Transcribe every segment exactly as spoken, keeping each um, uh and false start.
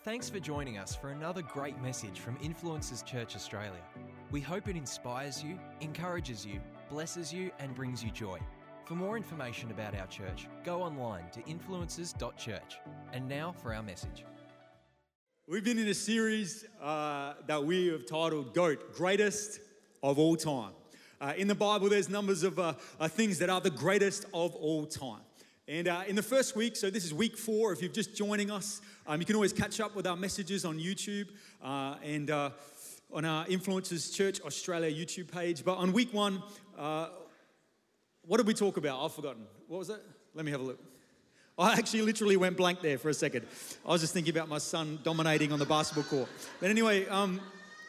Thanks for joining us for another great message from Influencers Church Australia. We hope it inspires you, encourages you, blesses you, and brings you joy. For more information about our church, go online to influencers dot church. And now for our message. We've been in a series uh, that we have titled GOAT, Greatest of All Time. Uh, in the Bible, there's numbers of uh, uh, things that are the greatest of all time. And uh, in the first week, so this is week four, if you're just joining us, um, you can always catch up with our messages on YouTube uh, and uh, on our Influencers Church Australia YouTube page. But on week one, uh, what did we talk about? I've forgotten. What was that? Let me have a look. I actually literally went blank there for a second. I was just thinking about my son dominating on the basketball court. But anyway, um,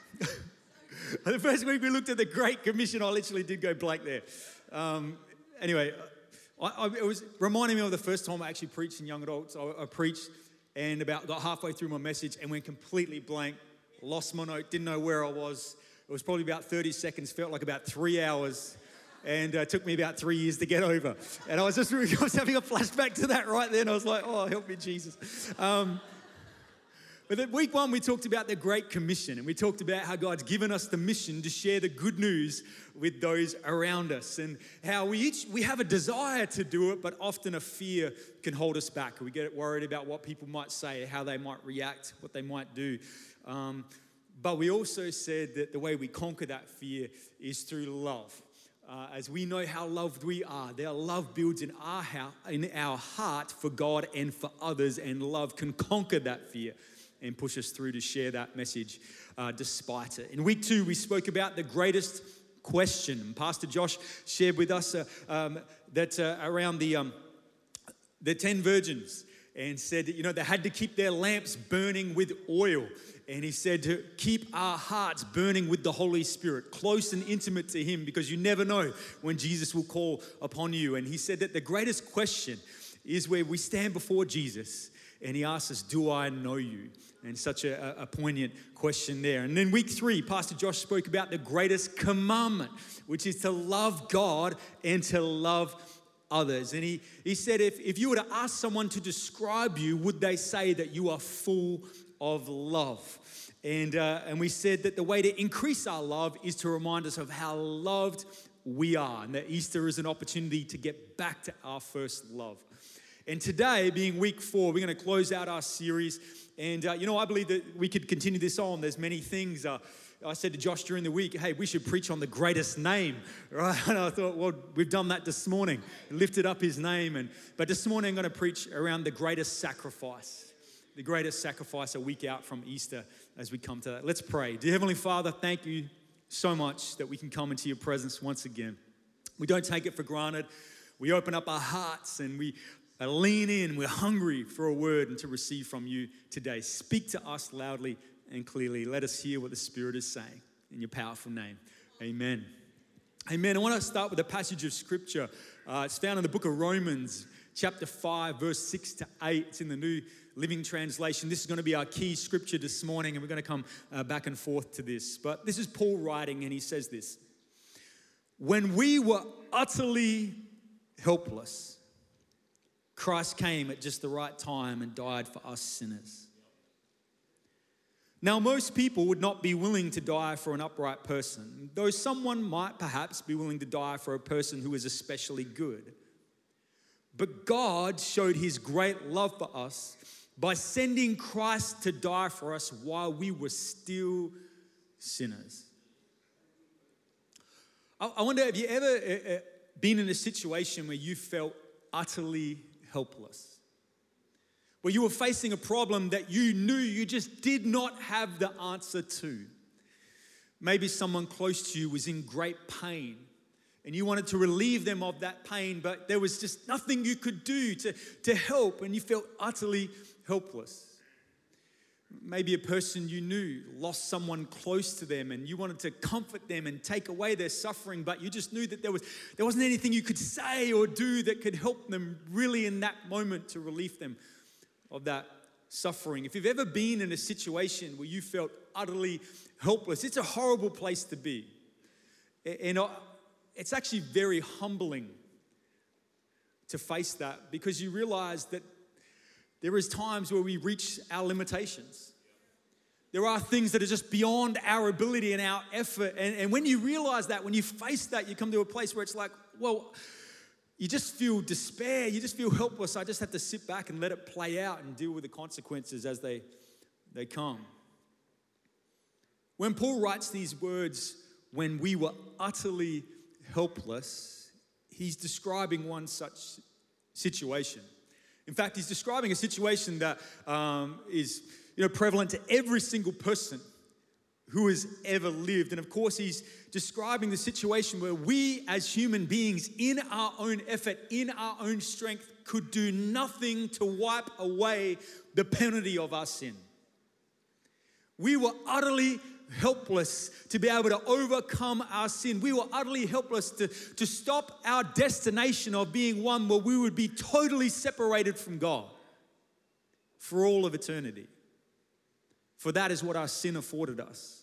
the first week we looked at the Great Commission. I literally did go blank there. Um, anyway, I, I, it was reminding me of the first time I actually preached in young adults. I, I preached and about got halfway through my message and went completely blank, lost my note, didn't know where I was. It was probably about thirty seconds, felt like about three hours. And uh, it took me about three years to get over. And I was just I was having a flashback to that right then. I was like, oh, help me, Jesus. Um, but then week one, we talked about the Great Commission. And we talked about how God's given us the mission to share the good news with those around us. And how we each, we have a desire to do it, but often a fear can hold us back. We get worried about what people might say, how they might react, what they might do. Um, but we also said that the way we conquer that fear is through love. Uh, as we know how loved we are, their love builds in our, house, in our heart for God and for others, and love can conquer that fear and push us through to share that message uh, despite it. In week two, we spoke about the greatest question. Pastor Josh shared with us uh, um, that uh, around the, um, the ten virgins, and said that, you know, they had to keep their lamps burning with oil. And he said to keep our hearts burning with the Holy Spirit, close and intimate to Him, because you never know when Jesus will call upon you. And he said that the greatest question is where we stand before Jesus and He asks us, do I know you? And such a, a poignant question there. And then week three, Pastor Josh spoke about the greatest commandment, which is to love God and to love others. And he, he said, if, if you were to ask someone to describe you, would they say that you are full of love? And, uh, and we said that the way to increase our love is to remind us of how loved we are, and that Easter is an opportunity to get back to our first love. And today, being week four, we're going to close out our series. And, uh, you know, I believe that we could continue this on. There's many things. Uh, I said to Josh during the week, hey, we should preach on the greatest name, right? And I thought, well, we've done that this morning, lifted up His name. And But this morning, I'm going to preach around the greatest sacrifice, the greatest sacrifice a week out from Easter as we come to that. Let's pray. Dear Heavenly Father, thank you so much that we can come into your presence once again. We don't take it for granted. We open up our hearts and we lean in. We're hungry for a word and to receive from you today. Speak to us loudly and clearly. Let us hear what the Spirit is saying in your powerful name. Amen. Amen. I want to start with a passage of Scripture. Uh, it's found in the book of Romans, chapter five, verse six to eight. It's in the New Living Translation. This is going to be our key scripture this morning, and we're going to come uh, back and forth to this. But this is Paul writing, and he says this: when we were utterly helpless, Christ came at just the right time and died for us sinners. Now, most people would not be willing to die for an upright person, though someone might perhaps be willing to die for a person who is especially good. But God showed His great love for us by sending Christ to die for us while we were still sinners. I wonder, have you ever been in a situation where you felt utterly helpless? Where you were facing a problem that you knew you just did not have the answer to. Maybe someone close to you was in great pain and you wanted to relieve them of that pain, but there was just nothing you could do to, to help, and you felt utterly helpless. Maybe a person you knew lost someone close to them and you wanted to comfort them and take away their suffering, but you just knew that there was, there wasn't anything you could say or do that could help them really in that moment to relieve them of that suffering. If you've ever been in a situation where you felt utterly helpless, it's a horrible place to be. And it's actually very humbling to face that, because you realize that There is times where we reach our limitations. There are things that are just beyond our ability and our effort. And, and when you realize that, when you face that, you come to a place where it's like, well, you just feel despair. You just feel helpless. I just have to sit back and let it play out and deal with the consequences as they, they come. When Paul writes these words, when we were utterly helpless, he's describing one such situation. In fact, he's describing a situation that um, is you know, prevalent to every single person who has ever lived. And of course, he's describing the situation where we as human beings, in our own effort, in our own strength, could do nothing to wipe away the penalty of our sin. We were utterly helpless to be able to overcome our sin. We were utterly helpless to, to stop our destination of being one where we would be totally separated from God for all of eternity. For that is what our sin afforded us.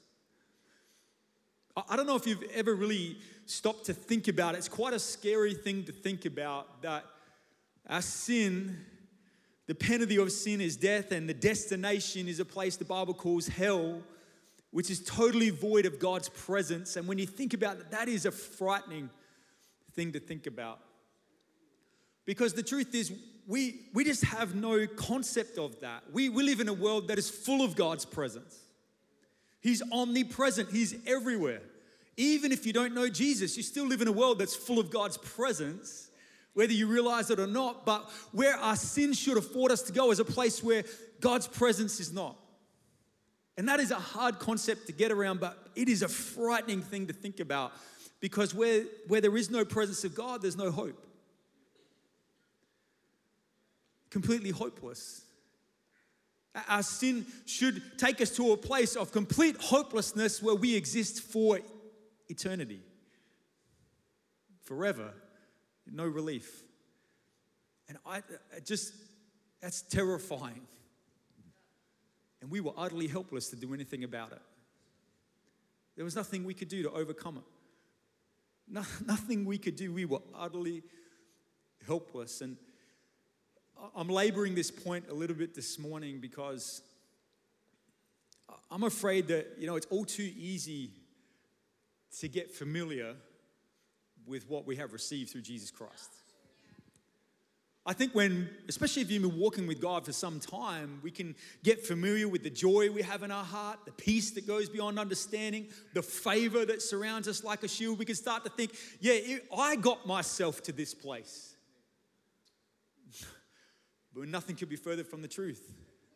I don't know if you've ever really stopped to think about it. It's quite a scary thing to think about, that our sin, the penalty of sin is death, and the destination is a place the Bible calls hell, which is totally void of God's presence. And when you think about it, that is a frightening thing to think about. Because the truth is, we, we just have no concept of that. We, we live in a world that is full of God's presence. He's omnipresent. He's everywhere. Even if you don't know Jesus, you still live in a world that's full of God's presence, whether you realize it or not. But where our sin should afford us to go is a place where God's presence is not. And that is a hard concept to get around, but it is a frightening thing to think about, because where, where there is no presence of God, there's no hope. Completely hopeless. Our sin should take us to a place of complete hopelessness where we exist for eternity. Forever. No relief. And I, I just, that's terrifying. And we were utterly helpless to do anything about it. There was nothing we could do to overcome it. No, nothing we could do. We were utterly helpless. And I'm laboring this point a little bit this morning because I'm afraid that, you know, it's all too easy to get familiar with what we have received through Jesus Christ. I think when, especially if you've been walking with God for some time, we can get familiar with the joy we have in our heart, the peace that goes beyond understanding, the favor that surrounds us like a shield. We can start to think, yeah, I got myself to this place. But nothing could be further from the truth.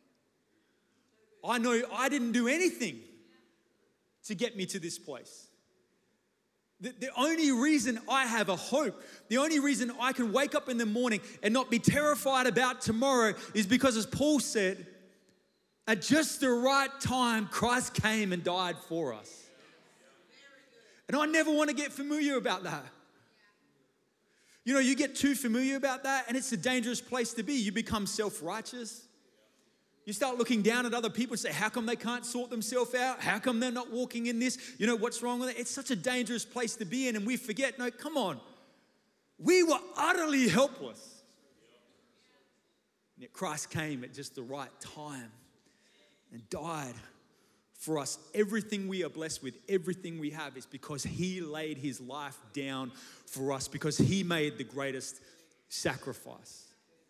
I know I didn't do anything to get me to this place. The, the only reason I have a hope, the only reason I can wake up in the morning and not be terrified about tomorrow is because, as Paul said, at just the right time, Christ came and died for us. And I never want to get familiar about that. You know, you get too familiar about that, and it's a dangerous place to be. You become self-righteous. You start looking down at other people and say, how come they can't sort themselves out? How come they're not walking in this? You know, what's wrong with it? It's such a dangerous place to be in, and we forget, no, come on. We were utterly helpless. And yet Christ came at just the right time and died for us. Everything we are blessed with, everything we have, is because he laid his life down for us, because he made the greatest sacrifice.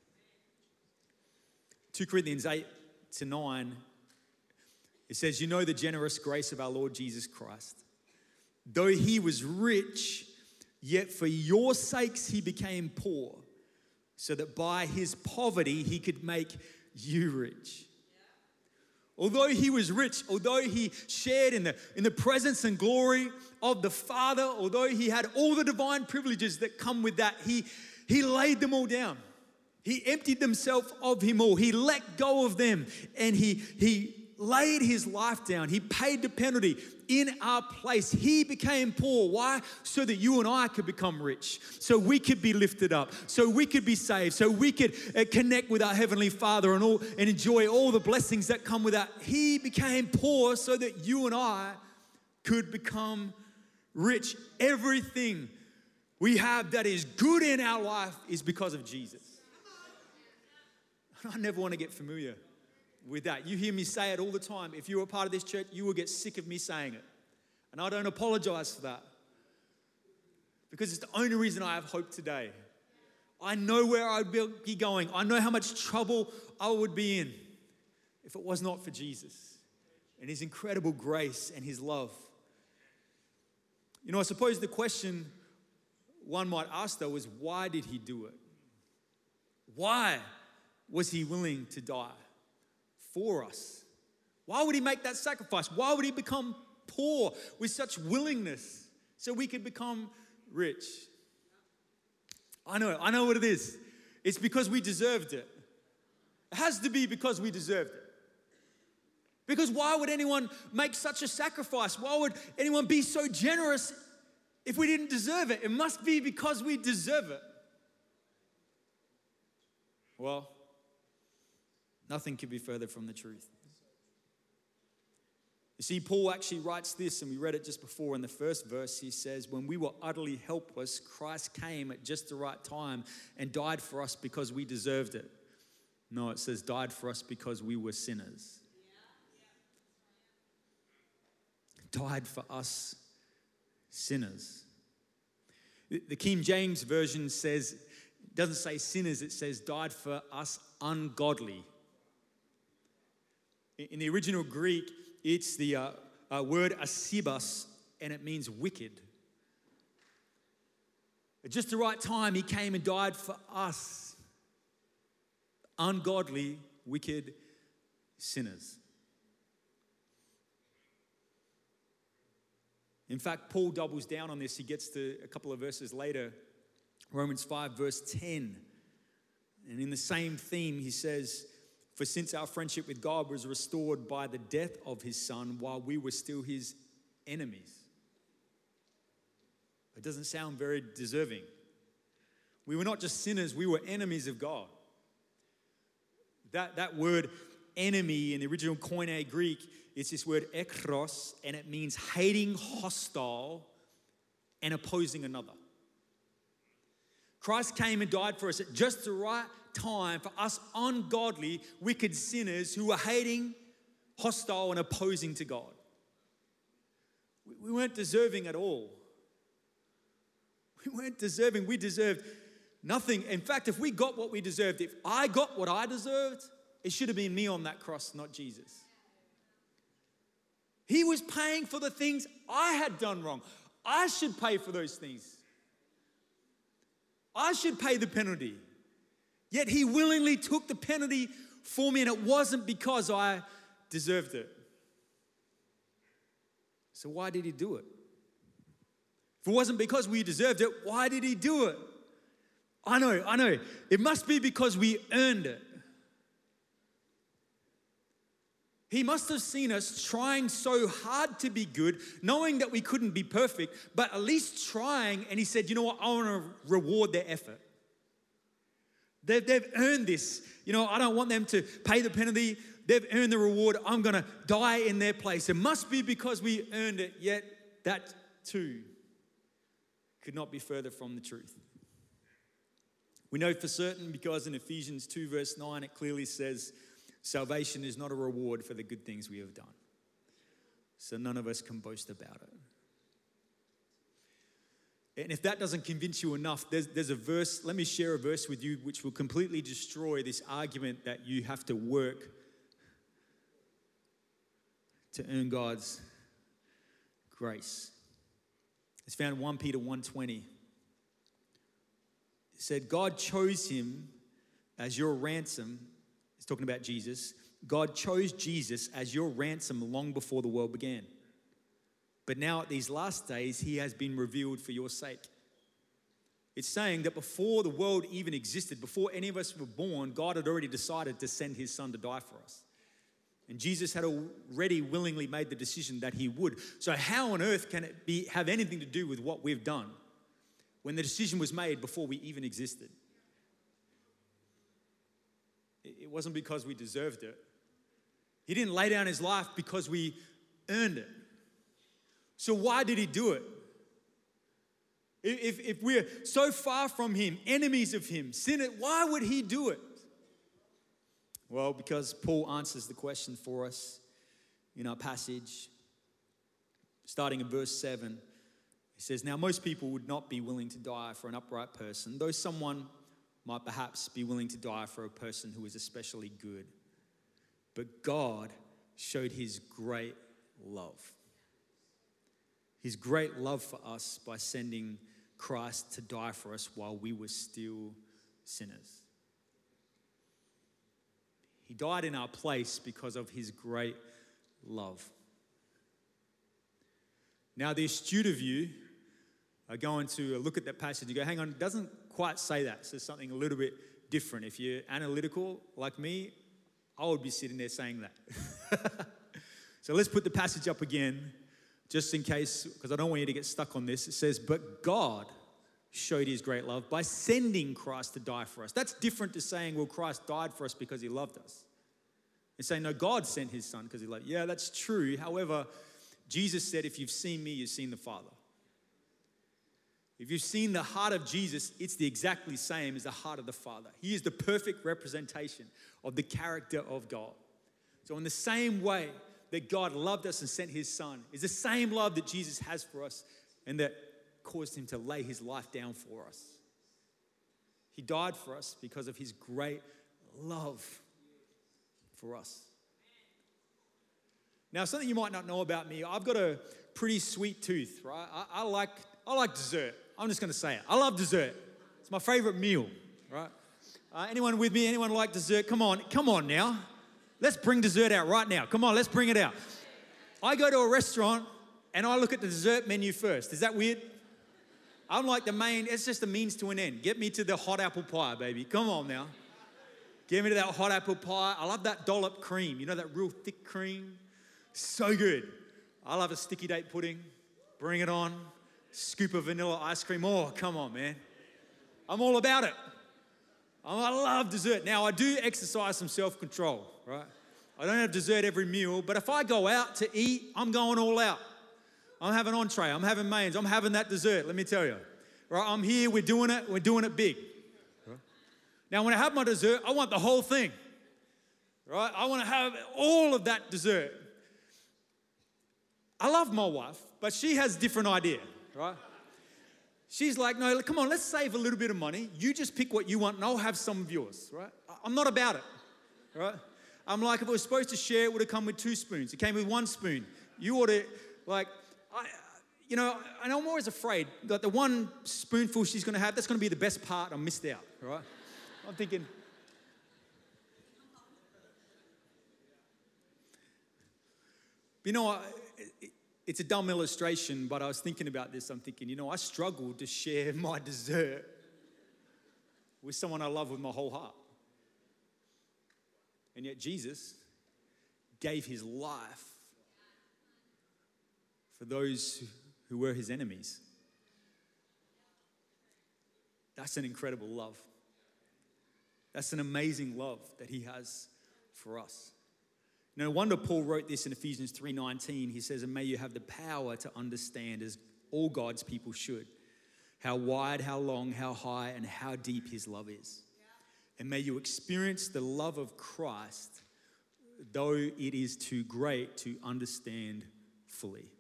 Second Corinthians eight to nine, it says, you know the generous grace of our Lord Jesus Christ. Though he was rich, yet for your sakes he became poor, so that by his poverty he could make you rich. Although he was rich, although he shared in the, in the presence and glory of the Father, although he had all the divine privileges that come with that, he, he laid them all down. He emptied himself of him all. He let go of them, and he, he laid his life down. He paid the penalty in our place. He became poor. Why? So that you and I could become rich, so we could be lifted up, so we could be saved, so we could uh, connect with our Heavenly Father and all and enjoy all the blessings that come with that. He became poor so that you and I could become rich. Everything we have that is good in our life is because of Jesus. And I never want to get familiar with that. You hear me say it all the time. If you're a part of this church, you will get sick of me saying it. And I don't apologize for that. Because it's the only reason I have hope today. I know where I'd be going. I know how much trouble I would be in if it was not for Jesus and his incredible grace and his love. You know, I suppose the question one might ask though is, why did he do it? Why was he willing to die for us? Why would he make that sacrifice? Why would he become poor with such willingness so we could become rich? I know, I know what it is. It's because we deserved it. It has to be because we deserved it. Because why would anyone make such a sacrifice? Why would anyone be so generous if we didn't deserve it? It must be because we deserve it. Well, nothing could be further from the truth. You see, Paul actually writes this, and we read it just before in the first verse. He says, when we were utterly helpless, Christ came at just the right time and died for us because we deserved it. No, it says died for us because we were sinners. Died for us sinners. The King James Version says, it doesn't say sinners, it says died for us ungodly. In the original Greek, it's the uh, uh, word asibos, and it means wicked. At just the right time, he came and died for us, ungodly, wicked sinners. In fact, Paul doubles down on this. He gets to a couple of verses later, Romans five, verse ten. And in the same theme, he says, for since our friendship with God was restored by the death of his son while we were still his enemies. It doesn't sound very deserving. We were not just sinners, we were enemies of God. That, that word enemy in the original Koine Greek, it's this word ekros, and it means hating, hostile, and opposing another. Christ came and died for us at just the right time for us ungodly, wicked sinners who were hating, hostile, and opposing to God. We weren't deserving at all. We weren't deserving. We deserved nothing. In fact, if we got what we deserved, if I got what I deserved, it should have been me on that cross, not Jesus. He was paying for the things I had done wrong. I should pay for those things. I should pay the penalty. Yet he willingly took the penalty for me, and it wasn't because I deserved it. So why did he do it? If it wasn't because we deserved it, why did he do it? I know, I know. It must be because we earned it. He must have seen us trying so hard to be good, knowing that we couldn't be perfect, but at least trying, and he said, you know what, I want to reward their effort. They've, they've earned this. You know, I don't want them to pay the penalty. They've earned the reward. I'm going to die in their place. It must be because we earned it, yet that too could not be further from the truth. We know for certain because in Ephesians two verse nine, it clearly says, salvation is not a reward for the good things we have done. So none of us can boast about it. And if that doesn't convince you enough, there's, there's a verse, let me share a verse with you which will completely destroy this argument that you have to work to earn God's grace. It's found in First Peter one twenty. It said, God chose him as your ransom. It's talking about Jesus. God chose Jesus as your ransom long before the world began. But now at these last days, he has been revealed for your sake. It's saying that before the world even existed, before any of us were born, God had already decided to send his son to die for us. And Jesus had already willingly made the decision that he would. So how on earth can it be have anything to do with what we've done when the decision was made before we even existed? It wasn't because we deserved it. He didn't lay down his life because we earned it. So why did he do it? If, if we're so far from him, enemies of him, sinners, why would he do it? Well, because Paul answers the question for us in our passage, starting in verse seven. He says, now most people would not be willing to die for an upright person, though someone might perhaps be willing to die for a person who is especially good. But God showed his great love. His great love for us by sending Christ to die for us while we were still sinners. He died in our place because of his great love. Now, the astute of you are going to look at that passage and go, hang on, it doesn't quite say that. It says something a little bit different. If you're analytical like me, I would be sitting there saying that. So let's put the passage up again, just in case, because I don't want you to get stuck on this. It says, but God showed his great love by sending Christ to die for us. That's different to saying, well, Christ died for us because he loved us. It's saying, no, God sent his son because he loved us. Yeah, that's true. However, Jesus said, if you've seen me, you've seen the Father. If you've seen the heart of Jesus, it's the exactly same as the heart of the Father. He is the perfect representation of the character of God. So in the same way that God loved us and sent his son, is the same love that Jesus has for us and that caused him to lay his life down for us. He died for us because of his great love for us. Now, something you might not know about me, I've got a pretty sweet tooth, right? I, I like I like dessert. I'm just going to say it. I love dessert. It's my favorite meal, right? Uh, anyone with me? Anyone like dessert? Come on, come on now. Let's bring dessert out right now. Come on, let's bring it out. I go to a restaurant and I look at the dessert menu first. Is that weird? I'm like the main, it's just a means to an end. Get me to the hot apple pie, baby. Come on now. Get me to that hot apple pie. I love that dollop cream. You know, that real thick cream? So good. I love a sticky date pudding. Bring it on. Scoop of vanilla ice cream. Oh, come on, man. I'm all about it. I love dessert. Now, I do exercise some self-control, right? I don't have dessert every meal, but if I go out to eat, I'm going all out. I'm having entree. I'm having mains. I'm having that dessert, let me tell you. Right? I'm here. We're doing it. We're doing it big. Right? Now, when I have my dessert, I want the whole thing. Right? I want to have all of that dessert. I love my wife, but she has a different idea, right? She's like, no, come on, let's save a little bit of money. You just pick what you want and I'll have some of yours, right? I'm not about it, right? I'm like, if I was supposed to share, it would have come with two spoons. It came with one spoon. You ought to, like, I, you know, and I'm always afraid that the one spoonful she's going to have, that's going to be the best part. I missed out, right? I'm thinking, you know, I, it, it's a dumb illustration, but I was thinking about this. I'm thinking, you know, I struggle to share my dessert with someone I love with my whole heart. And yet Jesus gave his life for those who were his enemies. That's an incredible love. That's an amazing love that he has for us. No wonder Paul wrote this in Ephesians three nineteen. He says, and may you have the power to understand, as all God's people should, how wide, how long, how high, and how deep his love is. And may you experience the love of Christ, though it is too great to understand fully.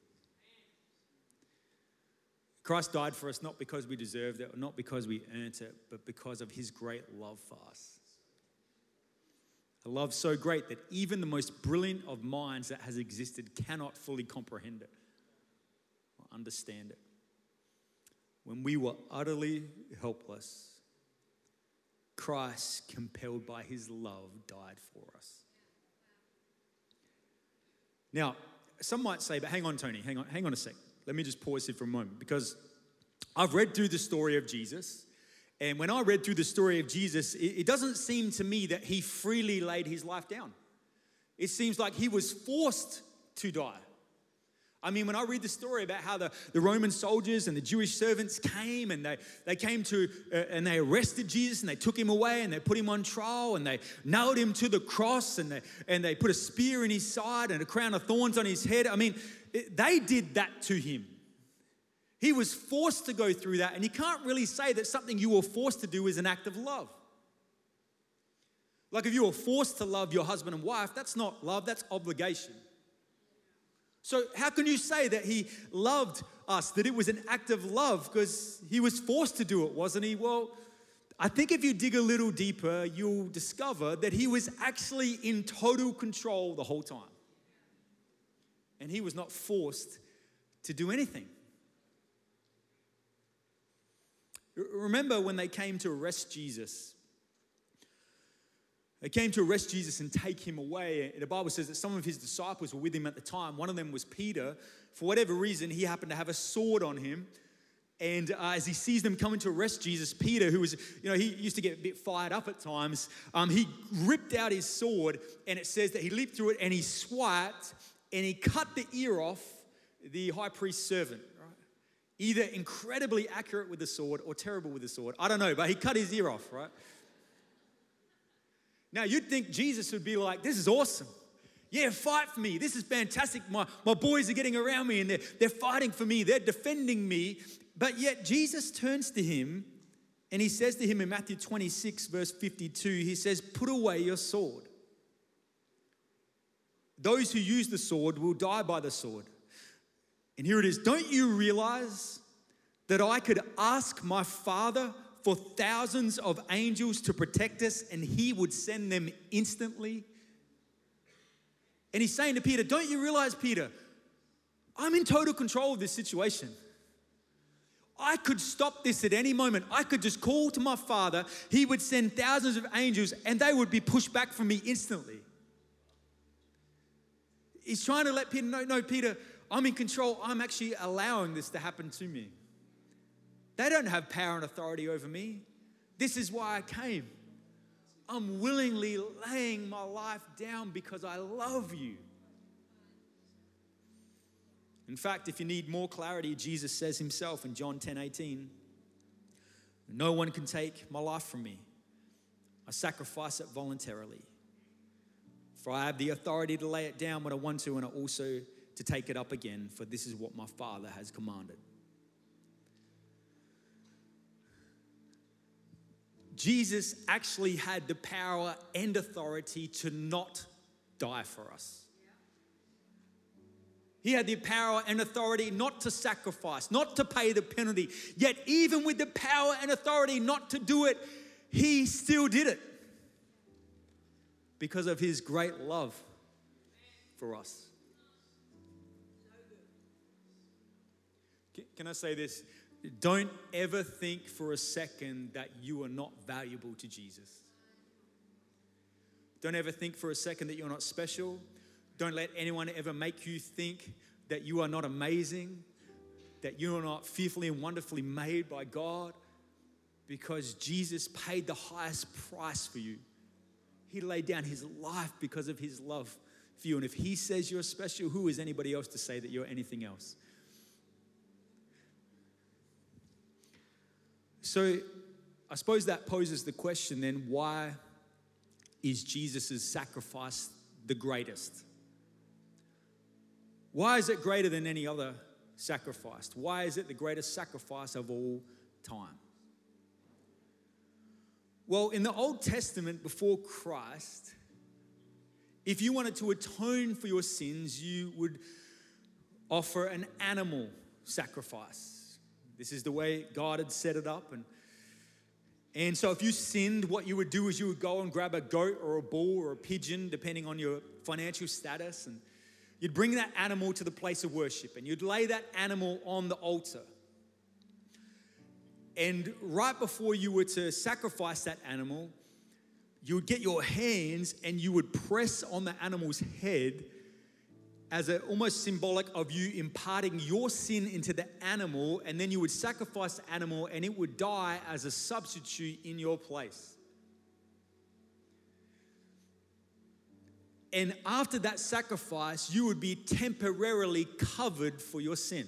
Christ died for us not because we deserved it, or not because we earned it, but because of his great love for us. A love so great that even the most brilliant of minds that has existed cannot fully comprehend it or understand it. When we were utterly helpless, Christ, compelled by his love, died for us. Now, some might say, but hang on, Tony, hang on, hang on a sec. Let me just pause here for a moment, because I've read through the story of Jesus. And when I read through the story of Jesus, it doesn't seem to me that he freely laid his life down. It seems like he was forced to die. I mean, when I read the story about how the, the Roman soldiers and the Jewish servants came and they, they came to, uh, and they arrested Jesus and they took him away and they put him on trial and they nailed him to the cross and they, and they put a spear in his side and a crown of thorns on his head. I mean, it, they did that to him. He was forced to go through that, and you can't really say that something you were forced to do is an act of love. Like if you were forced to love your husband and wife, that's not love, that's obligation. So how can you say that he loved us, that it was an act of love because he was forced to do it, wasn't he? Well, I think if you dig a little deeper, you'll discover that he was actually in total control the whole time. And he was not forced to do anything. Remember when they came to arrest Jesus? They came to arrest Jesus and take him away. The Bible says that some of his disciples were with him at the time. One of them was Peter. For whatever reason, he happened to have a sword on him. And uh, as he sees them coming to arrest Jesus, Peter, who was, you know, he used to get a bit fired up at times, um, he ripped out his sword, and it says that he leaped through it and he swiped and he cut the ear off the high priest's servant. Right? Either incredibly accurate with the sword or terrible with the sword. I don't know, but he cut his ear off, right? Now, you'd think Jesus would be like, this is awesome. Yeah, fight for me. This is fantastic. My, my boys are getting around me and they're, they're fighting for me. They're defending me. But yet Jesus turns to him and he says to him in Matthew twenty-six, verse fifty-two, he says, put away your sword. Those who use the sword will die by the sword. And here it is. Don't you realize that I could ask my Father for thousands of angels to protect us and he would send them instantly? And he's saying to Peter, don't you realize, Peter, I'm in total control of this situation. I could stop this at any moment. I could just call to my Father. He would send thousands of angels and they would be pushed back from me instantly. He's trying to let Peter know, no, Peter, I'm in control. I'm actually allowing this to happen to me. They don't have power and authority over me. This is why I came. I'm willingly laying my life down because I love you. In fact, if you need more clarity, Jesus says himself in John ten eighteen, no one can take my life from me. I sacrifice it voluntarily. For I have the authority to lay it down when I want to, and also to take it up again, for this is what my Father has commanded. Jesus actually had the power and authority to not die for us. He had the power and authority not to sacrifice, not to pay the penalty. Yet even with the power and authority not to do it, he still did it because of his great love for us. Can I say this? Don't ever think for a second that you are not valuable to Jesus. Don't ever think for a second that you're not special. Don't let anyone ever make you think that you are not amazing, that you are not fearfully and wonderfully made by God, because Jesus paid the highest price for you. He laid down his life because of his love for you. And if he says you're special, who is anybody else to say that you're anything else? So I suppose that poses the question then, why is Jesus' sacrifice the greatest? Why is it greater than any other sacrifice? Why is it the greatest sacrifice of all time? Well, in the Old Testament before Christ, if you wanted to atone for your sins, you would offer an animal sacrifice. This is the way God had set it up. And, and so if you sinned, what you would do is you would go and grab a goat or a bull or a pigeon, depending on your financial status, and you'd bring that animal to the place of worship and you'd lay that animal on the altar. And right before you were to sacrifice that animal, you would get your hands and you would press on the animal's head as a almost symbolic of you imparting your sin into the animal, and then you would sacrifice the animal and it would die as a substitute in your place. And after that sacrifice, you would be temporarily covered for your sin.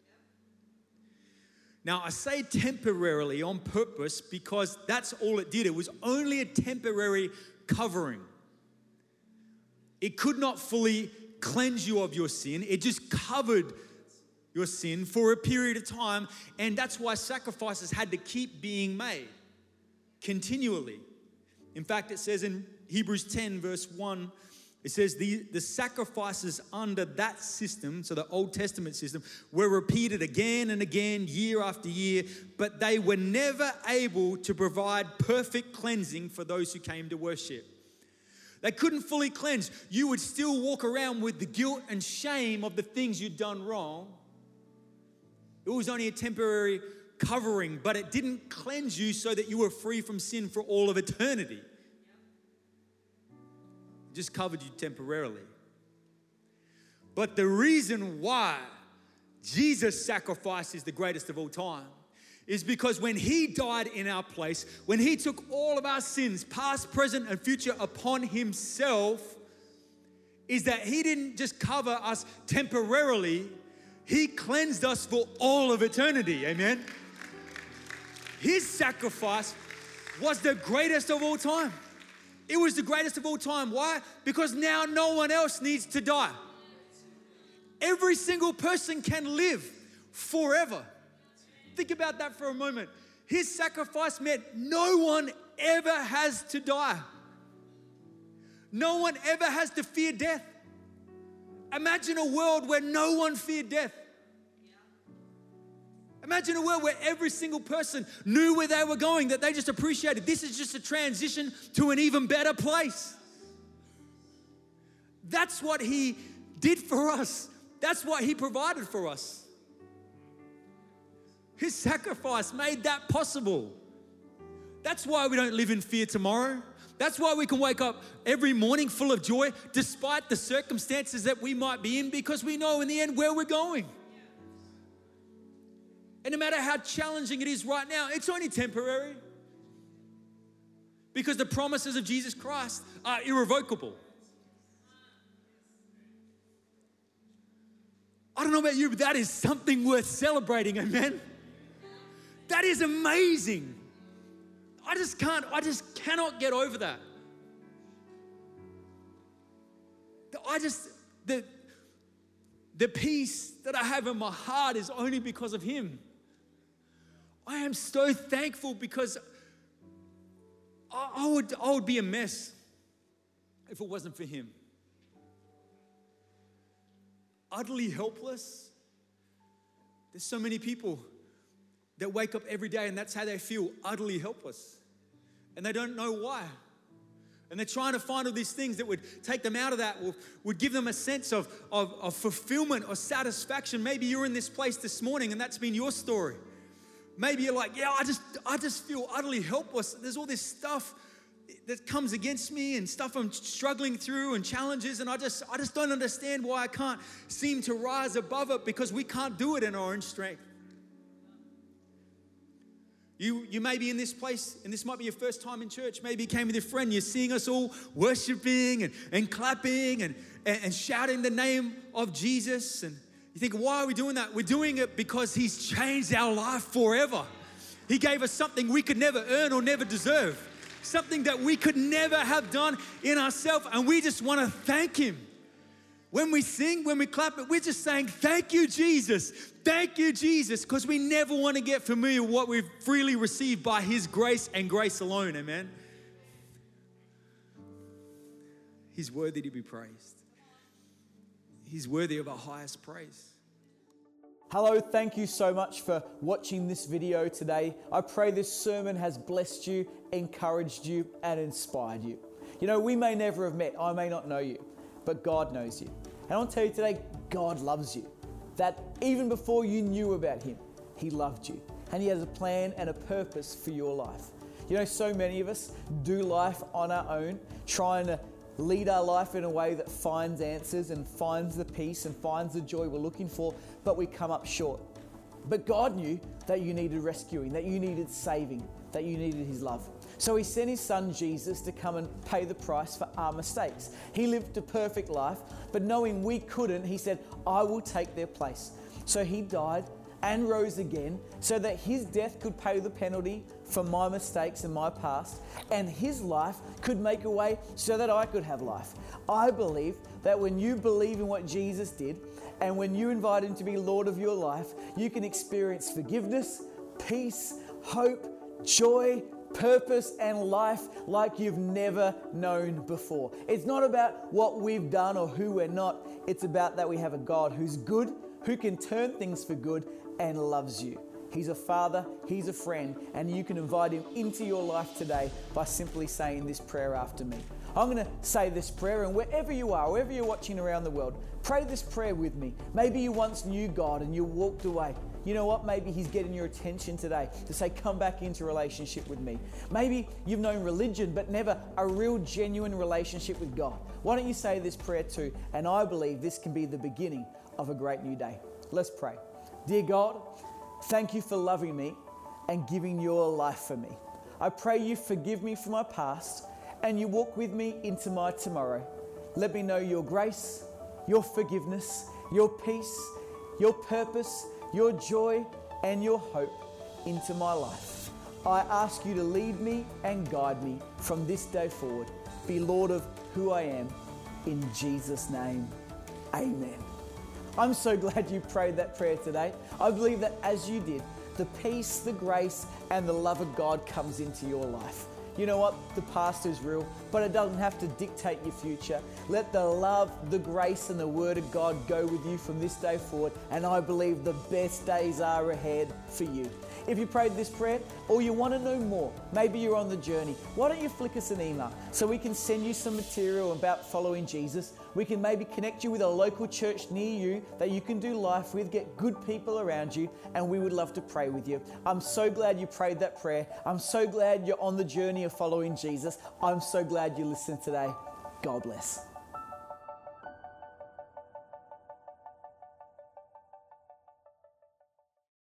Now, I say temporarily on purpose because that's all it did. It was only a temporary covering. It could not fully cleanse you of your sin. It just covered your sin for a period of time. And that's why sacrifices had to keep being made continually. In fact, it says in Hebrews ten verse one, it says the, the sacrifices under that system, so the Old Testament system, were repeated again and again, year after year, but they were never able to provide perfect cleansing for those who came to worship. They couldn't fully cleanse. You would still walk around with the guilt and shame of the things you'd done wrong. It was only a temporary covering, but it didn't cleanse you so that you were free from sin for all of eternity. It just covered you temporarily. But the reason why Jesus' sacrifice is the greatest of all time is because when he died in our place, when he took all of our sins, past, present, and future, upon himself, is that he didn't just cover us temporarily, he cleansed us for all of eternity. Amen? His sacrifice was the greatest of all time. It was the greatest of all time. Why? Because now no one else needs to die. Every single person can live forever. Think about that for a moment. His sacrifice meant no one ever has to die. No one ever has to fear death. Imagine a world where no one feared death. Imagine a world where every single person knew where they were going, that they just appreciated. This is just a transition to an even better place. That's what he did for us. That's what he provided for us. His sacrifice made that possible. That's why we don't live in fear tomorrow. That's why we can wake up every morning full of joy despite the circumstances that we might be in, because we know in the end where we're going. And no matter how challenging it is right now, it's only temporary. Because the promises of Jesus Christ are irrevocable. I don't know about you, but that is something worth celebrating, amen? That is amazing. I just can't, I just cannot get over that. I just, the, the peace that I have in my heart is only because of him. I am so thankful because I, I would, I would be a mess if it wasn't for him. Utterly helpless. There's so many people that wake up every day and that's how they feel, utterly helpless. And they don't know why. And they're trying to find all these things that would take them out of that, or would give them a sense of, of, of fulfillment or satisfaction. Maybe you're in this place this morning and that's been your story. Maybe you're like, yeah, I just, I just feel utterly helpless. There's all this stuff that comes against me and stuff I'm struggling through and challenges, and I just, I just don't understand why I can't seem to rise above it, because we can't do it in our own strength. You, you may be in this place, and this might be your first time in church. Maybe you came with your friend, you're seeing us all worshiping and, and clapping and, and, and shouting the name of Jesus. And you think, why are we doing that? We're doing it because he's changed our life forever. He gave us something we could never earn or never deserve. Something that we could never have done in ourselves. And we just want to thank him. When we sing, when we clap it, we're just saying, thank you, Jesus. Thank you, Jesus. Because we never want to get familiar with what we've freely received by his grace and grace alone. Amen. He's worthy to be praised. He's worthy of our highest praise. Hello, thank you so much for watching this video today. I pray this sermon has blessed you, encouraged you, and inspired you. You know, we may never have met, I may not know you, but God knows you. And I want to tell you today, God loves you. That even before you knew about him, he loved you. And he has a plan and a purpose for your life. You know, so many of us do life on our own, trying to lead our life in a way that finds answers and finds the peace and finds the joy we're looking for, but we come up short. But God knew that you needed rescuing, that you needed saving, that you needed his love. So he sent his son Jesus to come and pay the price for our mistakes. He lived a perfect life, but knowing we couldn't, he said, I will take their place. So he died and rose again so that his death could pay the penalty for my mistakes and my past, and his life could make a way so that I could have life. I believe that when you believe in what Jesus did, and when you invite him to be Lord of your life, you can experience forgiveness, peace, hope, joy, purpose and life like you've never known before. It's not about what we've done or who we're not. It's about that we have a God who's good, who can turn things for good and loves you. He's a father, he's a friend, and you can invite him into your life today by simply saying this prayer after me. I'm going to say this prayer, and wherever you are, wherever you're watching around the world, pray this prayer with me. Maybe you once knew God and you walked away. You know what? Maybe he's getting your attention today to say, come back into relationship with me. Maybe you've known religion, but never a real genuine relationship with God. Why don't you say this prayer too? And I believe this can be the beginning of a great new day. Let's pray. Dear God, thank you for loving me and giving your life for me. I pray you forgive me for my past and you walk with me into my tomorrow. Let me know your grace, your forgiveness, your peace, your purpose, your joy and your hope into my life. I ask you to lead me and guide me from this day forward. Be Lord of who I am. In Jesus' name, amen. I'm so glad you prayed that prayer today. I believe that as you did, the peace, the grace, and the love of God comes into your life. You know what? The past is real, but it doesn't have to dictate your future. Let the love, the grace, and the word of God go with you from this day forward, and I believe the best days are ahead for you. If you prayed this prayer or you want to know more, maybe you're on the journey, why don't you flick us an email so we can send you some material about following Jesus. We can maybe connect you with a local church near you that you can do life with, get good people around you, and we would love to pray with you. I'm so glad you prayed that prayer. I'm so glad you're on the journey of following Jesus. I'm so glad you listened today. God bless.